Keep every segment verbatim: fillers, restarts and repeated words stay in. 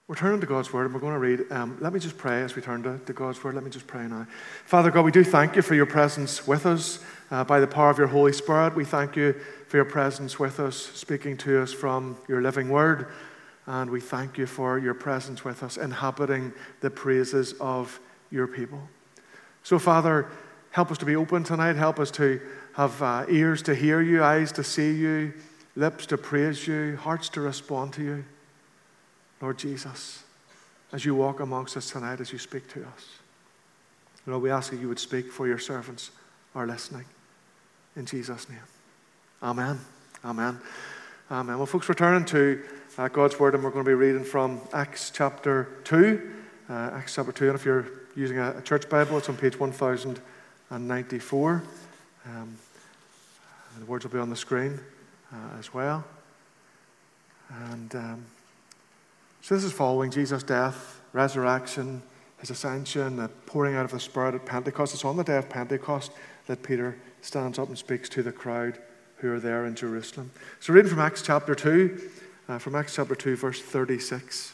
We're turning to God's Word and we're going to read. Um, let me just pray as we turn to, to God's Word. Let me just pray now. Father God, we do thank you for your presence with us uh, by the power of your Holy Spirit. We thank you for your presence with us, speaking to us from your living Word. And we thank you for your presence with us, inhabiting the praises of your people. So, Father, help us to be open tonight. Help us to have uh, ears to hear you, eyes to see you, lips to praise you, hearts to respond to you. Lord Jesus, as you walk amongst us tonight, as you speak to us, Lord, we ask that you would speak, for your servants are listening. In Jesus' name. Amen. Amen. Amen. Well, folks, we're turning to uh, God's Word, and we're going to be reading from Acts chapter two. Uh, Acts chapter two, and if you're using a, a church Bible, it's on page one thousand ninety-four. Um, the words will be on the screen uh, as well. And um, so this is following Jesus' death, resurrection, his ascension, the pouring out of the Spirit at Pentecost. It's on the day of Pentecost that Peter stands up and speaks to the crowd who are there in Jerusalem. So reading from Acts chapter two, uh, from Acts chapter two, verse thirty-six.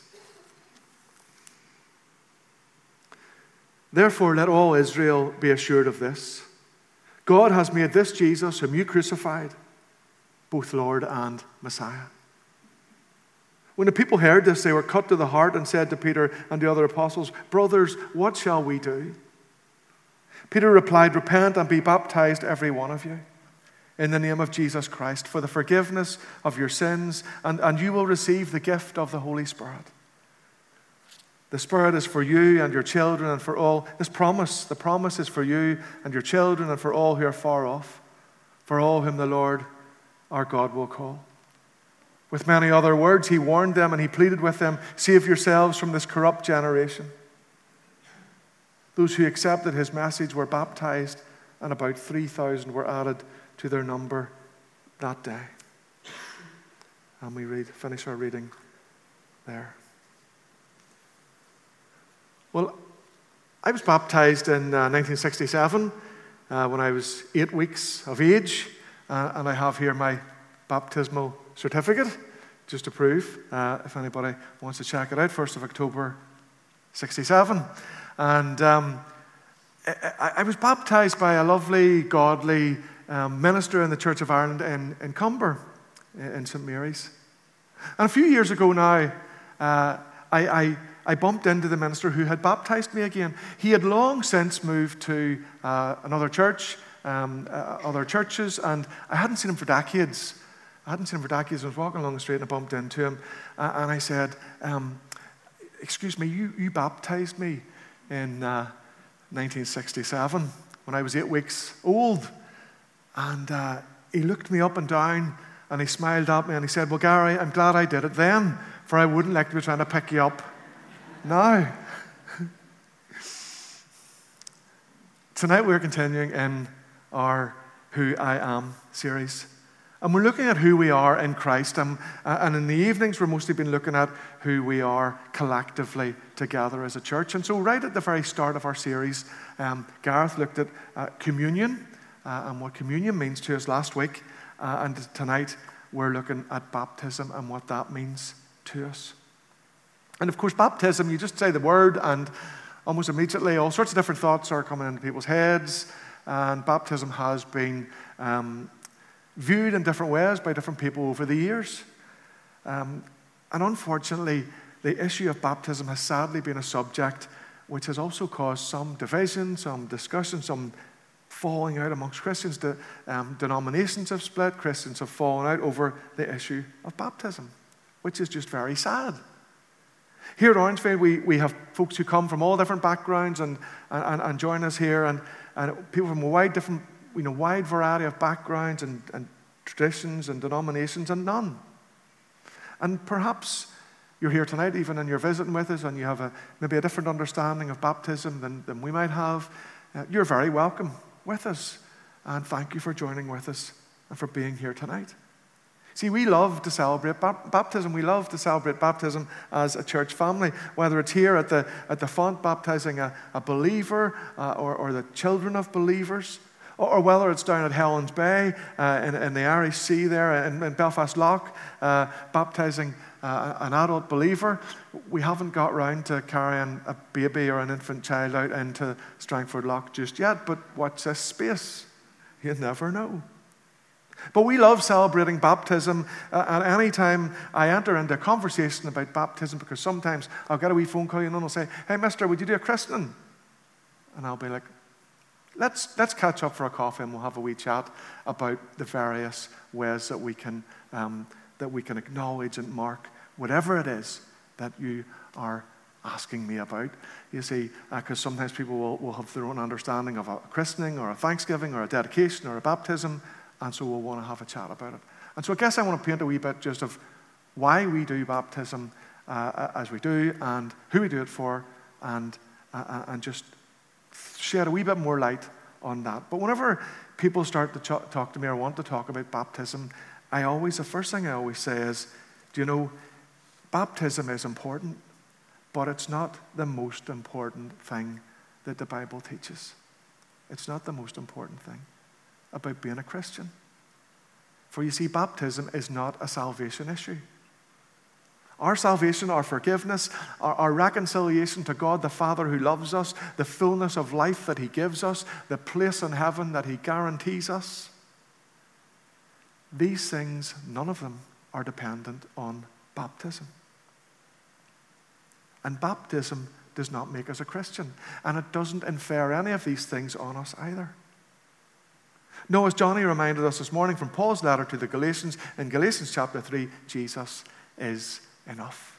Therefore, let all Israel be assured of this. God has made this Jesus, whom you crucified, both Lord and Messiah. When the people heard this, they were cut to the heart and said to Peter and the other apostles, Brothers, what shall we do? Peter replied, Repent and be baptized, every one of you, in the name of Jesus Christ, for the forgiveness of your sins, and, and you will receive the gift of the Holy Spirit. The Spirit is for you and your children and for all. This promise, the promise is for you and your children and for all who are far off, for all whom the Lord our God will call. With many other words, he warned them and he pleaded with them, Save yourselves from this corrupt generation. Those who accepted his message were baptized, and about three thousand were added to their number that day. And we read, finish our reading there. Well, I was baptized in uh, nineteen sixty-seven uh, when I was eight weeks of age, uh, and I have here my baptismal certificate, just to prove, uh, if anybody wants to check it out, first of October sixty-seven. And um, I, I was baptized by a lovely, godly um, minister in the Church of Ireland in, in Cumber, in Saint Mary's. And a few years ago now, uh, I, I, I bumped into the minister who had baptized me again. He had long since moved to uh, another church, um, uh, other churches, and I hadn't seen him for decades. I hadn't seen him for decades. I was walking along the street and I bumped into him. Uh, and I said, um, excuse me, you, you baptized me in uh, nineteen sixty-seven when I was eight weeks old. And uh, he looked me up and down and he smiled at me and he said, well, Gary, I'm glad I did it then, for I wouldn't like to be trying to pick you up now. Tonight we're continuing in our Who I Am series. And we're looking at who we are in Christ. And, and in the evenings, we've mostly been looking at who we are collectively together as a church. And so right at the very start of our series, um, Gareth looked at uh, communion uh, and what communion means to us last week. Uh, and tonight, we're looking at baptism and what that means to us. And of course, baptism, you just say the word and almost immediately all sorts of different thoughts are coming into people's heads. And baptism has been Um, viewed in different ways by different people over the years. Um, and unfortunately, the issue of baptism has sadly been a subject which has also caused some division, some discussion, some falling out amongst Christians. The um, denominations have split, Christians have fallen out over the issue of baptism, which is just very sad. Here at Orangevale, we, we have folks who come from all different backgrounds and, and, and join us here, and, and people from a wide different you know, wide variety of backgrounds and, and traditions and denominations, and none. And perhaps you're here tonight even and you're visiting with us and you have a, maybe a different understanding of baptism than, than we might have. Uh, you're very welcome with us. And thank you for joining with us and for being here tonight. See, we love to celebrate baptism. We love to celebrate baptism as a church family, whether it's here at the, at the font baptizing a, a believer uh, or, or the children of believers, or whether it's down at Helen's Bay uh, in, in the Irish Sea there in, in Belfast Lough, uh, baptizing uh, an adult believer, we haven't got round to carrying a baby or an infant child out into Strangford Lough just yet, but watch this space. You never know. But we love celebrating baptism, uh, and any time I enter into a conversation about baptism, because sometimes I'll get a wee phone call, you know, and they'll say, "Hey, mister, would you do a christening?" And I'll be like, let's, let's catch up for a coffee and we'll have a wee chat about the various ways that we can, um, that we can acknowledge and mark whatever it is that you are asking me about. You see, because uh, sometimes people will, will have their own understanding of a christening or a thanksgiving or a dedication or a baptism, and so we'll want to have a chat about it. And so I guess I want to paint a wee bit just of why we do baptism uh, as we do, and who we do it for, and uh, and just shed a wee bit more light on that. But whenever people start to ch- talk to me or want to talk about baptism, I always, the first thing I always say is, do you know, baptism is important, but it's not the most important thing that the Bible teaches. It's not the most important thing about being a Christian. For you see, baptism is not a salvation issue. Our salvation, our forgiveness, our, our reconciliation to God the Father who loves us, the fullness of life that He gives us, the place in heaven that He guarantees us, these things, none of them are dependent on baptism. And baptism does not make us a Christian, and it doesn't infer any of these things on us either. No, as Johnny reminded us this morning from Paul's letter to the Galatians, in Galatians chapter three, Jesus is enough.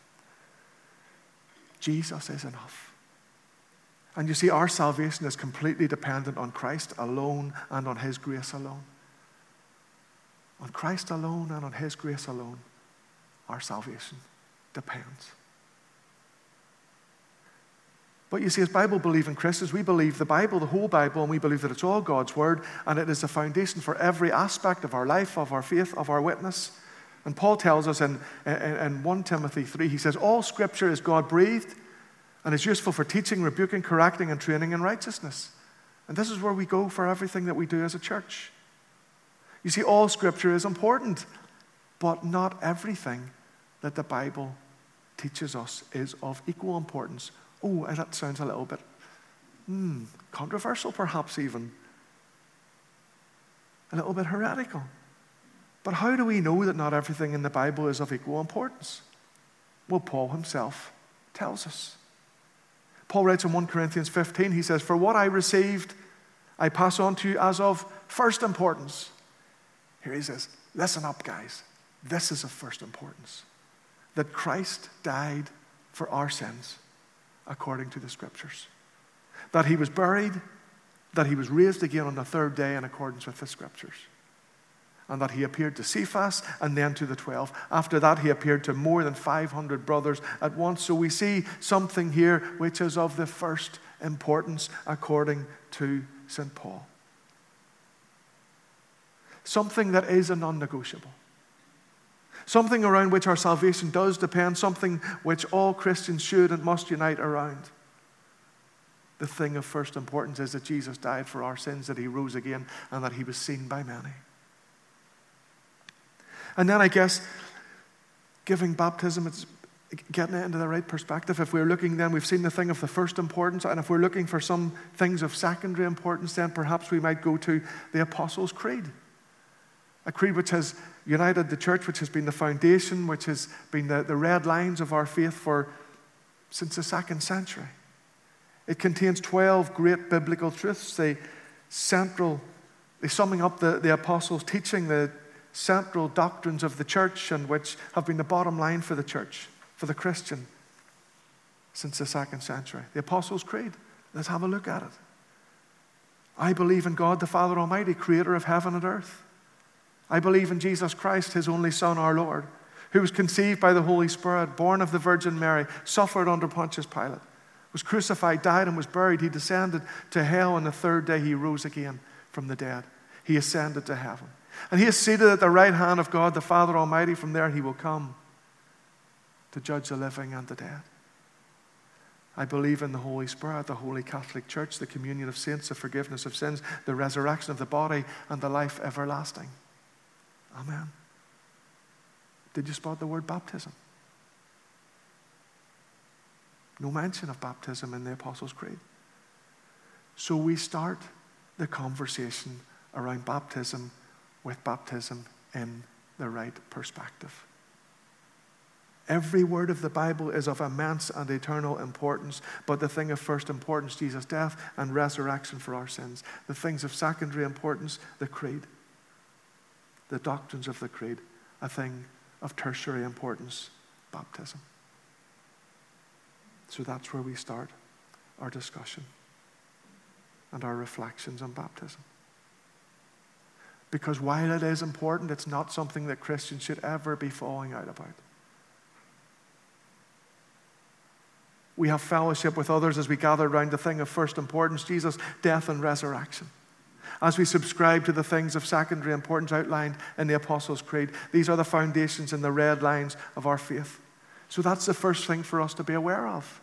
Jesus is enough. And you see, our salvation is completely dependent on Christ alone and on His grace alone. On Christ alone and on His grace alone, our salvation depends. But you see, as Bible-believing Christians, we believe the Bible, the whole Bible, and we believe that it's all God's Word, and it is the foundation for every aspect of our life, of our faith, of our witness. And Paul tells us in, in, in First Timothy three, he says, all Scripture is God-breathed and is useful for teaching, rebuking, correcting, and training in righteousness. And this is where we go for everything that we do as a church. You see, all Scripture is important, but not everything that the Bible teaches us is of equal importance. Oh, that sounds a little bit hmm, controversial, perhaps even. A little bit heretical. But how do we know that not everything in the Bible is of equal importance? Well, Paul himself tells us. Paul writes in First Corinthians fifteen, he says, "For what I received, I pass on to you as of first importance." Here he says, listen up, guys. This is of first importance. That Christ died for our sins, according to the Scriptures. That He was buried, that He was raised again on the third day in accordance with the Scriptures. And that He appeared to Cephas and then to the twelve. After that, He appeared to more than five hundred brothers at once. So we see something here which is of the first importance according to Saint Paul. Something that is a non-negotiable. Something around which our salvation does depend, something which all Christians should and must unite around. The thing of first importance is that Jesus died for our sins, that He rose again, and that He was seen by many. And then I guess giving baptism, it's getting it into the right perspective. If we're looking then, we've seen the thing of the first importance, and if we're looking for some things of secondary importance, then perhaps we might go to the Apostles' Creed. A creed which has united the church, which has been the foundation, which has been the, the red lines of our faith for since the second century. It contains twelve great biblical truths, the central, the summing up the, the apostles' teaching, the central doctrines of the church, and which have been the bottom line for the church, for the Christian, since the second century. The Apostles' Creed. Let's have a look at it. I believe in God the Father Almighty, creator of heaven and earth. I believe in Jesus Christ, His only Son, our Lord, who was conceived by the Holy Spirit, born of the Virgin Mary, suffered under Pontius Pilate, was crucified, died, and was buried. He descended to hell, and the third day He rose again from the dead. He ascended to heaven. And He is seated at the right hand of God, the Father Almighty. From there He will come to judge the living and the dead. I believe in the Holy Spirit, the Holy Catholic Church, the communion of saints, the forgiveness of sins, the resurrection of the body, and the life everlasting. Amen. Did you spot the word baptism? No mention of baptism in the Apostles' Creed. So we start the conversation around baptism with baptism in the right perspective. Every word of the Bible is of immense and eternal importance, but the thing of first importance, Jesus' death and resurrection for our sins. The things of secondary importance, the creed. The doctrines of the creed, a thing of tertiary importance, baptism. So that's where we start our discussion and our reflections on baptism. Because while it is important, it's not something that Christians should ever be falling out about. We have fellowship with others as we gather around the thing of first importance, Jesus' death and resurrection. As we subscribe to the things of secondary importance outlined in the Apostles' Creed, these are the foundations and the red lines of our faith. So that's the first thing for us to be aware of.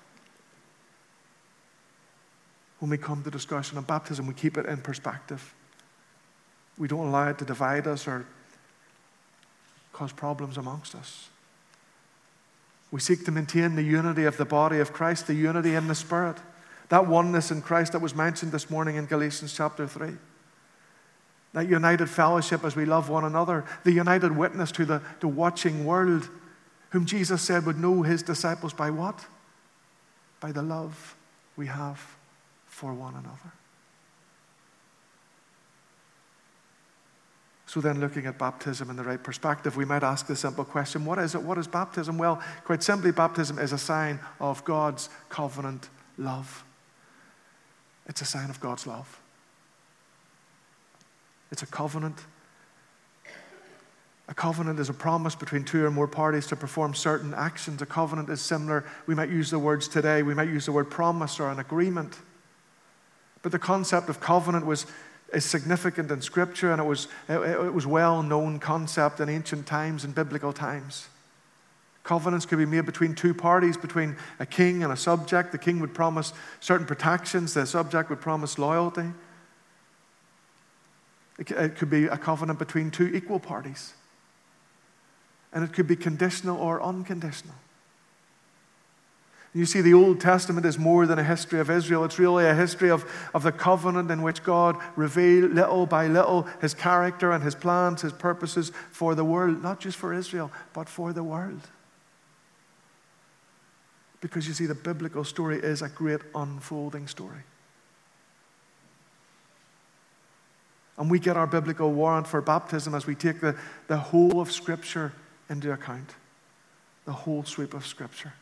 When we come to discussion on baptism, we keep it in perspective. We don't allow it to divide us or cause problems amongst us. We seek to maintain the unity of the body of Christ, the unity in the Spirit. That oneness in Christ that was mentioned this morning in Galatians chapter three. That united fellowship as we love one another. The united witness to the, the watching world, whom Jesus said would know his disciples by what? By the love we have for one another. So then, looking at baptism in the right perspective, we might ask the simple question, what is it? What is baptism? Well, quite simply, baptism is a sign of God's covenant love. It's a sign of God's love. It's a covenant. A covenant is a promise between two or more parties to perform certain actions. A covenant is similar. We might use the words today. We might use the word promise or an agreement. But the concept of covenant was is significant in Scripture, and it was it, it was well-known concept in ancient times, in biblical times. Covenants could be made between two parties, between a king and a subject. The king would promise certain protections. The subject would promise loyalty. It, it could be a covenant between two equal parties. And it could be conditional or unconditional. You see, the Old Testament is more than a history of Israel. It's really a history of, of the covenant in which God revealed little by little his character and his plans, his purposes for the world. Not just for Israel, but for the world. Because you see, the biblical story is a great unfolding story. And we get our biblical warrant for baptism as we take the, the whole of Scripture into account. The whole sweep of Scripture.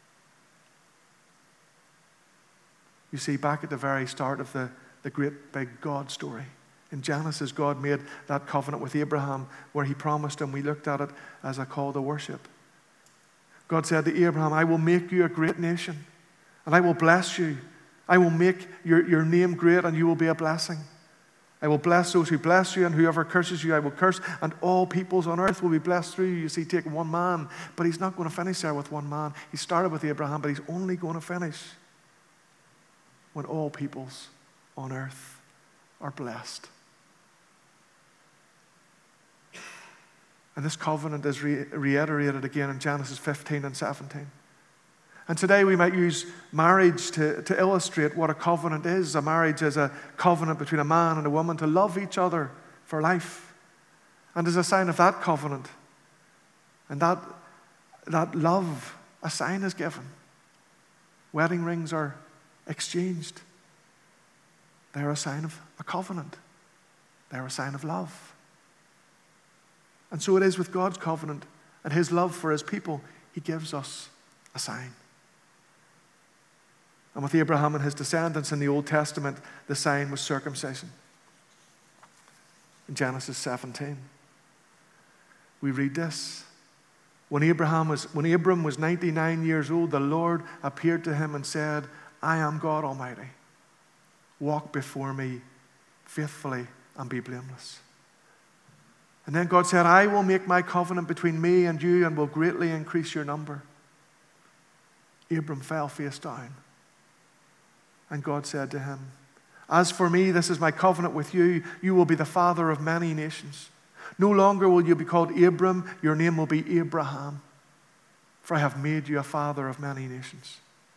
You see, back at the very start of the, the great big God story, in Genesis, God made that covenant with Abraham where he promised him, we looked at it as a call to worship. God said to Abraham, I will make you a great nation, and I will bless you. I will make your, your name great, and you will be a blessing. I will bless those who bless you, and whoever curses you, I will curse, and all peoples on earth will be blessed through you. You see, take one man, but he's not going to finish there with one man. He started with Abraham, but he's only going to finish when all peoples on earth are blessed. And this covenant is re- reiterated again in Genesis fifteen and seventeen. And today we might use marriage to, to illustrate what a covenant is. A marriage is a covenant between a man and a woman to love each other for life. And as a sign of that covenant and that, that love, a sign is given. Wedding rings are exchanged. They're a sign of a covenant. They're a sign of love. And so it is with God's covenant and his love for his people. He gives us a sign. And with Abraham and his descendants in the Old Testament, the sign was circumcision. In Genesis seventeen, we read this. When Abraham was, when Abram was ninety-nine years old, the Lord appeared to him and said, I am God Almighty. Walk before me faithfully and be blameless. And then God said, I will make my covenant between me and you and will greatly increase your number. Abram fell face down. And God said to him, as for me, this is my covenant with you. You will be the father of many nations. No longer will you be called Abram. Your name will be Abraham. For I have made you a father of many nations.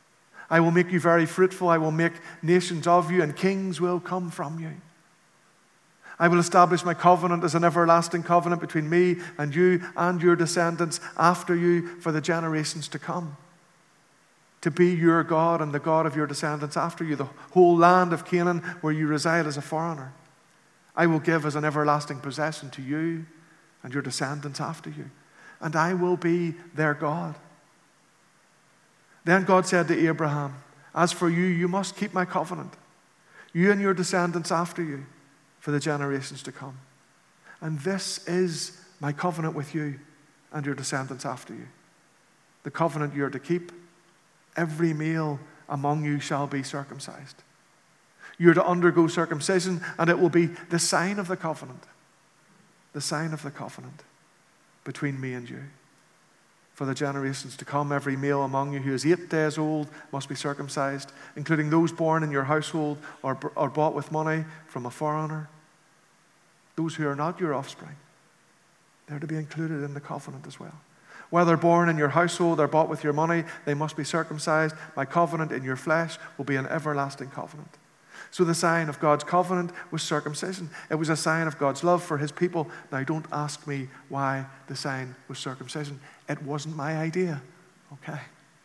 I will make you very fruitful. I will make nations of you, and kings will come from you. I will establish my covenant as an everlasting covenant between me and you and your descendants after you for the generations to come, to be your God and the God of your descendants after you, the whole land of Canaan where you reside as a foreigner. I will give as an everlasting possession to you and your descendants after you, and I will be their God. Then God said to Abraham, as for you, you must keep my covenant, you and your descendants after you, for the generations to come. And this is my covenant with you and your descendants after you. The covenant you are to keep. Every male among you shall be circumcised. You are to undergo circumcision, and it will be the sign of the covenant. The sign of the covenant between me and you. For the generations to come, every male among you who is eight days old must be circumcised, including those born in your household or, or bought with money from a foreigner. Those who are not your offspring, they're to be included in the covenant as well. Whether born in your household or bought with your money, they must be circumcised. My covenant in your flesh will be an everlasting covenant. So the sign of God's covenant was circumcision. It was a sign of God's love for his people. Now don't ask me why the sign was circumcision. It wasn't my idea, okay?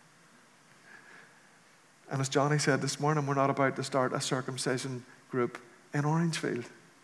And as Johnny said this morning, we're not about to start a circumcision group in Orangefield.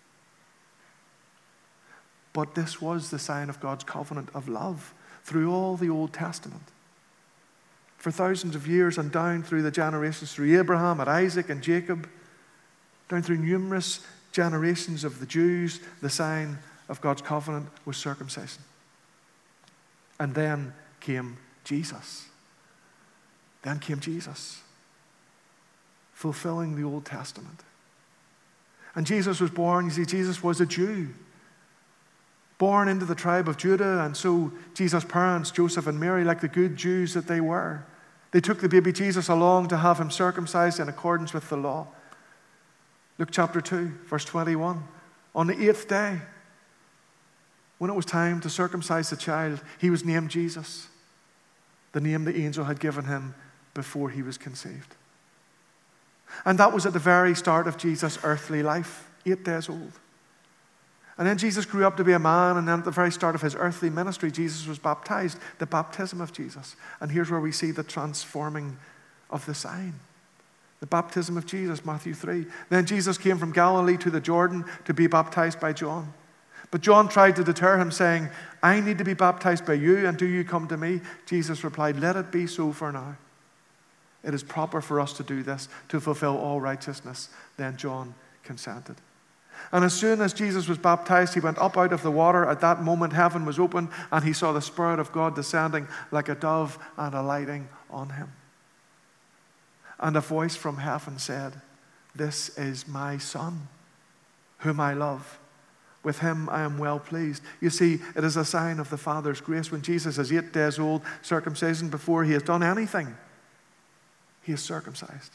But this was the sign of God's covenant of love through all the Old Testament. For thousands of years and down through the generations, through Abraham and Isaac and Jacob, down through numerous generations of the Jews, the sign of God's covenant was circumcision. And then came Jesus. Then came Jesus, fulfilling the Old Testament. And Jesus was born, you see, Jesus was a Jew, born into the tribe of Judah, and so Jesus' parents, Joseph and Mary, like the good Jews that they were, they took the baby Jesus along to have him circumcised in accordance with the law. Luke chapter two, verse twenty-one. On the eighth day, when it was time to circumcise the child, he was named Jesus, the name the angel had given him before he was conceived. And that was at the very start of Jesus' earthly life, eight days old. And then Jesus grew up to be a man, and then at the very start of his earthly ministry, Jesus was baptized, the baptism of Jesus. And here's where we see the transforming of the sign. The baptism of Jesus, Matthew three. Then Jesus came from Galilee to the Jordan to be baptized by John. But John tried to deter him, saying, I need to be baptized by you, and do you come to me? Jesus replied, let it be so for now. It is proper for us to do this, to fulfill all righteousness. Then John consented. And as soon as Jesus was baptized, he went up out of the water. At that moment, heaven was opened, and he saw the Spirit of God descending like a dove and alighting on him. And a voice from heaven said, this is my Son, whom I love. With him I am well pleased. You see, it is a sign of the Father's grace. When Jesus is eight days old, circumcision, before he has done anything, he is circumcised.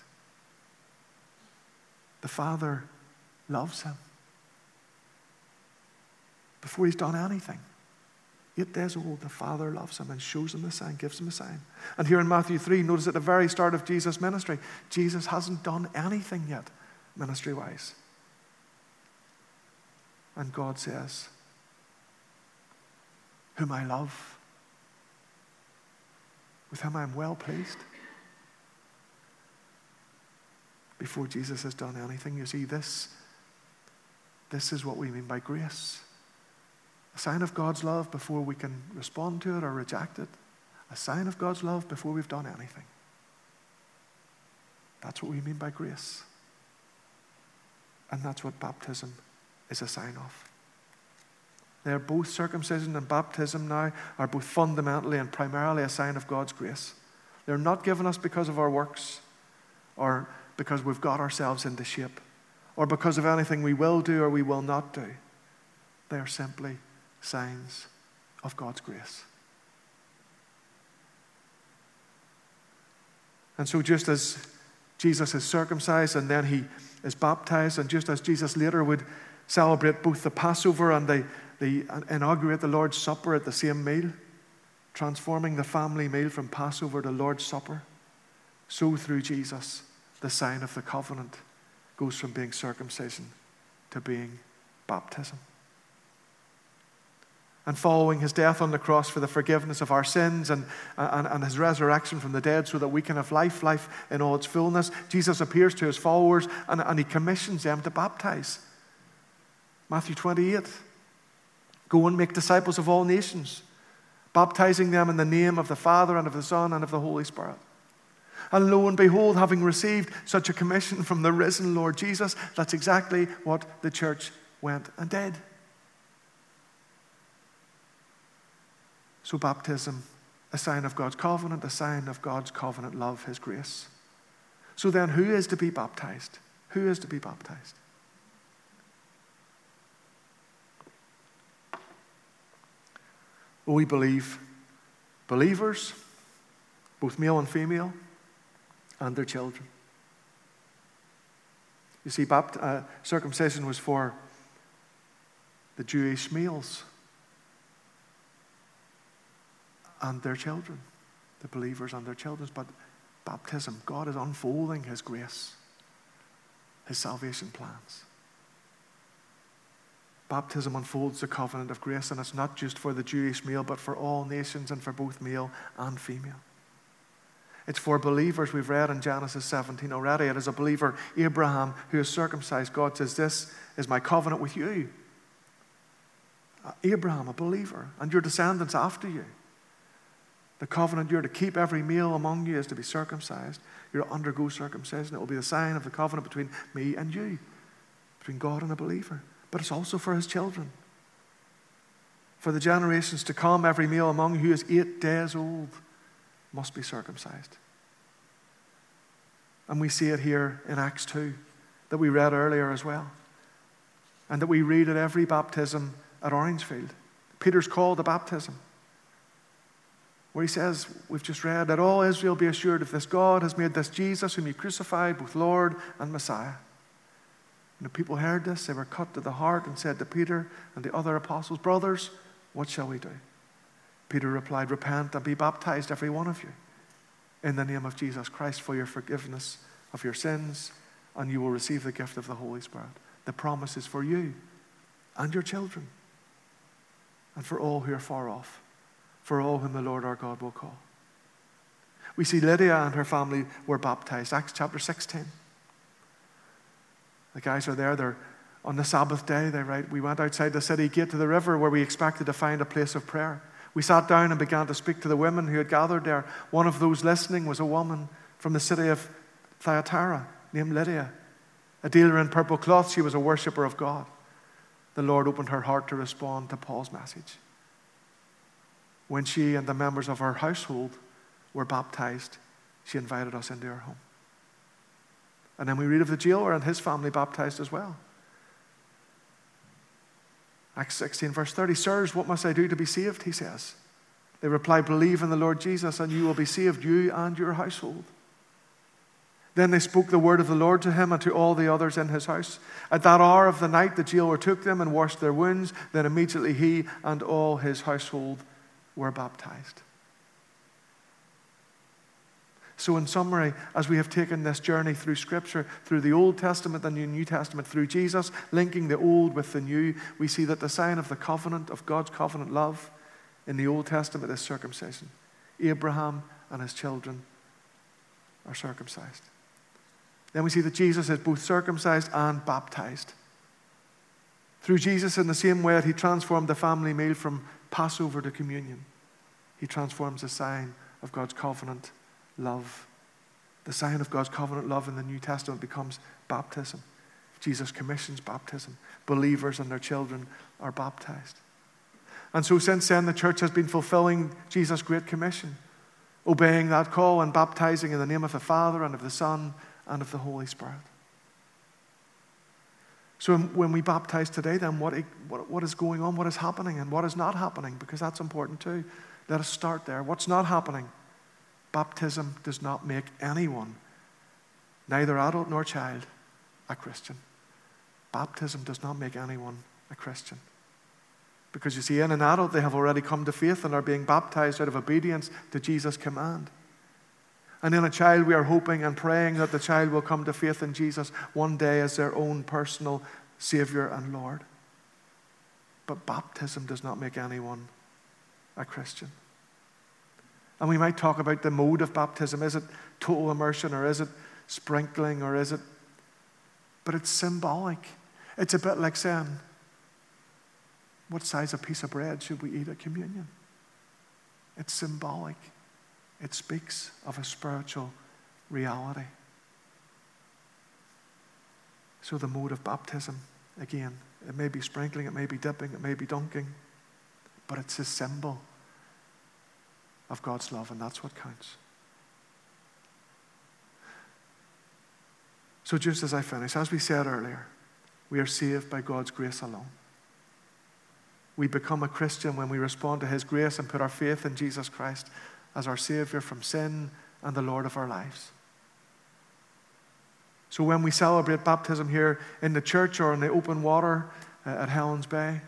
The Father loves him. Before he's done anything, eight days old, the Father loves him and shows him the sign, gives him a sign. And here in Matthew three, notice at the very start of Jesus' ministry, Jesus hasn't done anything yet, ministry-wise. And God says, whom I love, with him I am well pleased. Before Jesus has done anything, you see, this, this is what we mean by grace. A sign of God's love before we can respond to it or reject it. A sign of God's love before we've done anything. That's what we mean by grace. And that's what baptism is a sign of. They're both, circumcision and baptism now, are both fundamentally and primarily a sign of God's grace. They're not given us because of our works or because we've got ourselves into shape or because of anything we will do or we will not do. They are simply signs of God's grace. And so just as Jesus is circumcised and then he is baptized, and just as Jesus later would celebrate both the Passover and the, the inaugurate the Lord's Supper at the same meal, transforming the family meal from Passover to Lord's Supper, so through Jesus, the sign of the covenant goes from being circumcision to being baptism. And following his death on the cross for the forgiveness of our sins and, and, and his resurrection from the dead so that we can have life, life in all its fullness, Jesus appears to his followers and, and he commissions them to baptize. Matthew twenty-eight, go and make disciples of all nations, baptizing them in the name of the Father and of the Son and of the Holy Spirit. And lo and behold, having received such a commission from the risen Lord Jesus, that's exactly what the church went and did. So baptism, a sign of God's covenant, a sign of God's covenant love, his grace. So then who is to be baptized? Who is to be baptized? Well, we believe believers, both male and female, and their children. You see, bapt- uh, circumcision was for the Jewish males and their children, the believers and their children. But baptism, God is unfolding his grace, his salvation plans. Baptism unfolds the covenant of grace, and it's not just for the Jewish male, but for all nations and for both male and female. It's for believers. We've read in Genesis seventeen already. It is a believer, Abraham, who is circumcised. God says, this is my covenant with you. Abraham, a believer, and your descendants after you. The covenant you're to keep, every male among you is to be circumcised. You're to undergo circumcision. It will be the sign of the covenant between me and you, between God and a believer. But it's also for his children. For the generations to come, every male among you who is eight days old must be circumcised. And we see it here in Acts two, that we read earlier as well. And that we read at every baptism at Orangefield. Peter's call to baptism, where he says, we've just read, let all Israel be assured of this: God has made this Jesus, whom you crucified, both Lord and Messiah. When the people heard this, they were cut to the heart and said to Peter and the other apostles, brothers, what shall we do? Peter replied, repent and be baptized, every one of you, in the name of Jesus Christ for your forgiveness of your sins, and you will receive the gift of the Holy Spirit. The promise is for you and your children, and for all who are far off, for all whom the Lord our God will call. We see Lydia and her family were baptized. Acts chapter sixteen. The guys are there. They're on the Sabbath day. They write, we went outside the city gate to the river where we expected to find a place of prayer. We sat down and began to speak to the women who had gathered there. One of those listening was a woman from the city of Thyatira named Lydia. A dealer in purple cloth, she was a worshipper of God. The Lord opened her heart to respond to Paul's message. When she and the members of her household were baptized, she invited us into her home. And then we read of the jailer and his family baptized as well. Acts sixteen, verse thirty, sirs, what must I do to be saved? He says. They replied, believe in the Lord Jesus, and you will be saved, you and your household. Then they spoke the word of the Lord to him and to all the others in his house. At that hour of the night, the jailer took them and washed their wounds. Then immediately he and all his household were baptized. So in summary, as we have taken this journey through Scripture, through the Old Testament and the New Testament, through Jesus, linking the old with the new, we see that the sign of the covenant, of God's covenant love in the Old Testament is circumcision. Abraham and his children are circumcised. Then we see that Jesus is both circumcised and baptized. Through Jesus, in the same way that he transformed the family meal from Passover to communion, he transforms the sign of God's covenant love. The sign of God's covenant love in the New Testament becomes baptism. Jesus commissions baptism. Believers and their children are baptized. And so since then, the church has been fulfilling Jesus' great commission, obeying that call and baptizing in the name of the Father and of the Son and of the Holy Spirit. So when we baptize today, then what, what is going on? What is happening and what is not happening? Because that's important too. Let us start there. What's not happening? Baptism does not make anyone, neither adult nor child, a Christian. Baptism does not make anyone a Christian. Because you see, in an adult, they have already come to faith and are being baptized out of obedience to Jesus' command. And in a child, we are hoping and praying that the child will come to faith in Jesus one day as their own personal Savior and Lord. But baptism does not make anyone a Christian. And we might talk about the mode of baptism. Is it total immersion, or is it sprinkling, or is it... But it's symbolic. It's a bit like saying, what size of piece of bread should we eat at communion? It's symbolic. It speaks of a spiritual reality. So the mode of baptism, again, it may be sprinkling, it may be dipping, it may be dunking, but it's a symbol of God's love, and that's what counts. So just as I finish, as we said earlier, we are saved by God's grace alone. We become a Christian when we respond to His grace and put our faith in Jesus Christ as our Savior from sin and the Lord of our lives. So when we celebrate baptism here in the church or in the open water at Helens Bay,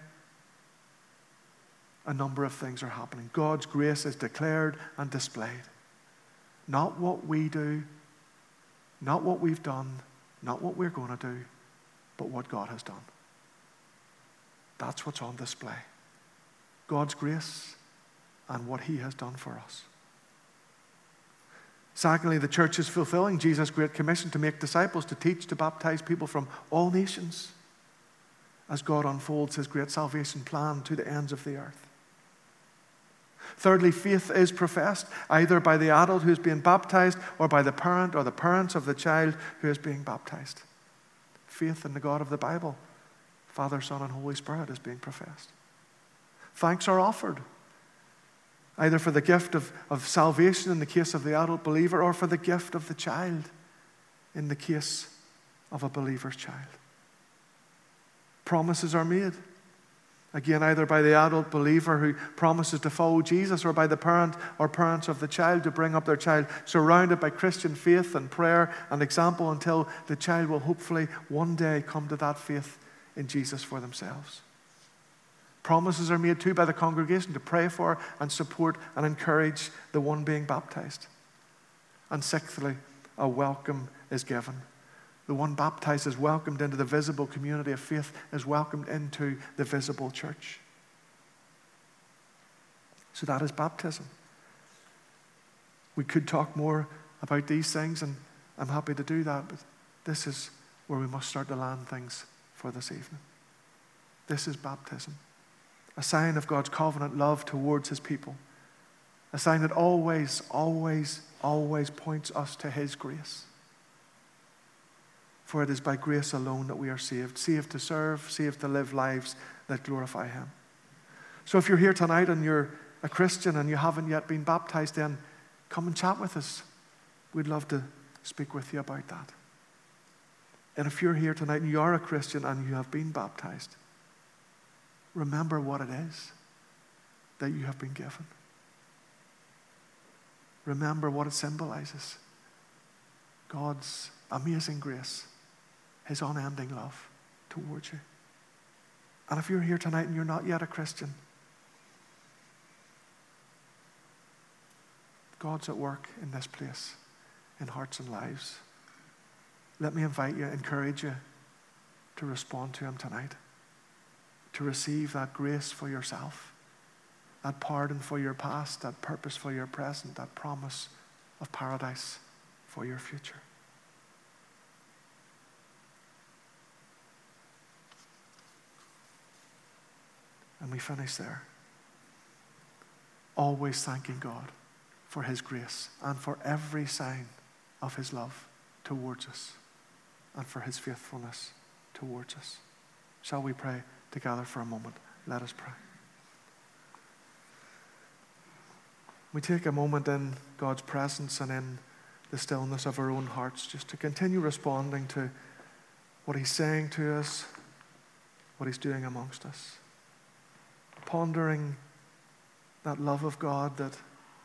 a number of things are happening. God's grace is declared and displayed. Not what we do, not what we've done, not what we're going to do, but what God has done. That's what's on display. God's grace and what He has done for us. Secondly, the church is fulfilling Jesus' great commission to make disciples, to teach, to baptize people from all nations as God unfolds His great salvation plan to the ends of the earth. Thirdly, faith is professed either by the adult who is being baptized or by the parent or the parents of the child who is being baptized. Faith in the God of the Bible, Father, Son, and Holy Spirit, is being professed. Thanks are offered either for the gift of, of salvation in the case of the adult believer, or for the gift of the child in the case of a believer's child. Promises are made, again, either by the adult believer who promises to follow Jesus, or by the parent or parents of the child to bring up their child surrounded by Christian faith and prayer and example until the child will hopefully one day come to that faith in Jesus for themselves. Promises are made too by the congregation to pray for and support and encourage the one being baptized. And sixthly, a welcome is given. The one baptized is welcomed into the visible community of faith, is welcomed into the visible church. So that is baptism. We could talk more about these things, and I'm happy to do that, but this is where we must start to land things for this evening. This is baptism. A sign of God's covenant love towards His people. A sign that always, always, always points us to His grace. For it is by grace alone that we are saved. Saved to serve, saved to live lives that glorify Him. So if you're here tonight and you're a Christian and you haven't yet been baptized, then come and chat with us. We'd love to speak with you about that. And if you're here tonight and you are a Christian and you have been baptized, remember what it is that you have been given. Remember what it symbolizes. God's amazing grace, His unending love towards you. And if you're here tonight and you're not yet a Christian, God's at work in this place, in hearts and lives. Let me invite you, encourage you to respond to Him tonight. To receive that grace for yourself, that pardon for your past, that purpose for your present, that promise of paradise for your future. And we finish there. Always thanking God for His grace and for every sign of His love towards us and for His faithfulness towards us. Shall we pray together for a moment? Let us pray. We take a moment in God's presence and in the stillness of our own hearts just to continue responding to what He's saying to us, what He's doing amongst us. Pondering that love of God that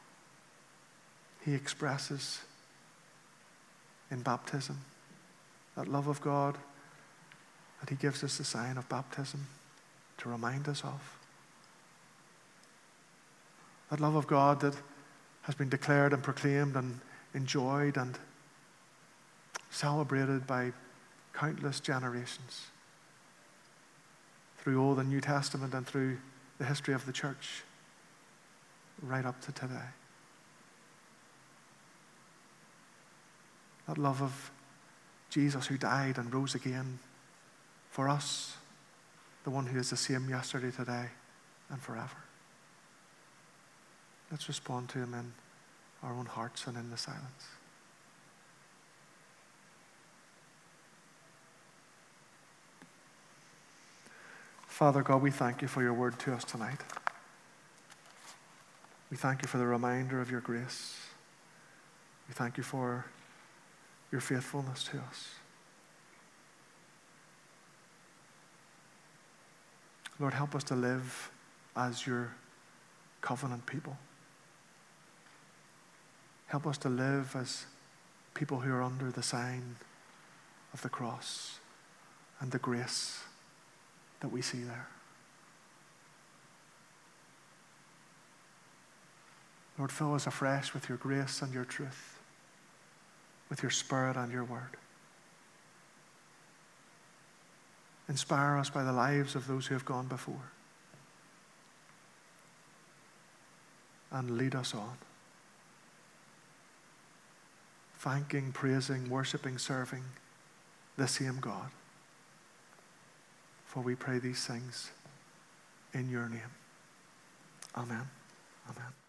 He expresses in baptism. That love of God that He gives us the sign of baptism to remind us of. That love of God that has been declared and proclaimed and enjoyed and celebrated by countless generations through Old and New Testament and through the history of the church right up to today. That love of Jesus who died and rose again for us, the one who is the same yesterday, today, and forever. Let's respond to him in our own hearts and in the silence. Father God, we thank you for your word to us tonight. We thank you for the reminder of your grace. We thank you for your faithfulness to us. Lord, help us to live as your covenant people. Help us to live as people who are under the sign of the cross and the grace that we see there. Lord, fill us afresh with your grace and your truth, with your Spirit and your word. Inspire us by the lives of those who have gone before, and lead us on, thanking, praising, worshipping, serving the same God. For we pray these things in your name. Amen. Amen.